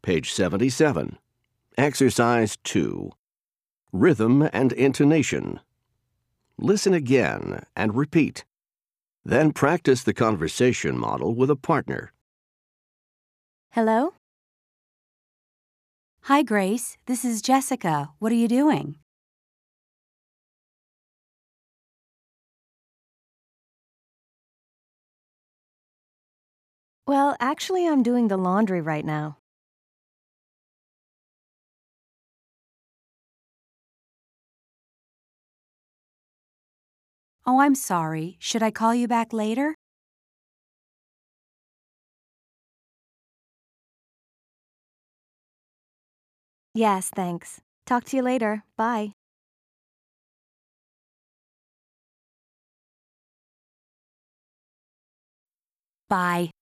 Page 77. Exercise 2. Rhythm and intonation. Listen again and repeat. Then practice the conversation model with a partner. Hello? Hi, Grace. This is Jessica. What are you doing? Well, actually, I'm doing the laundry right now. Oh, I'm sorry. Should I call you back later? Yes, thanks. Talk to you later. Bye. Bye.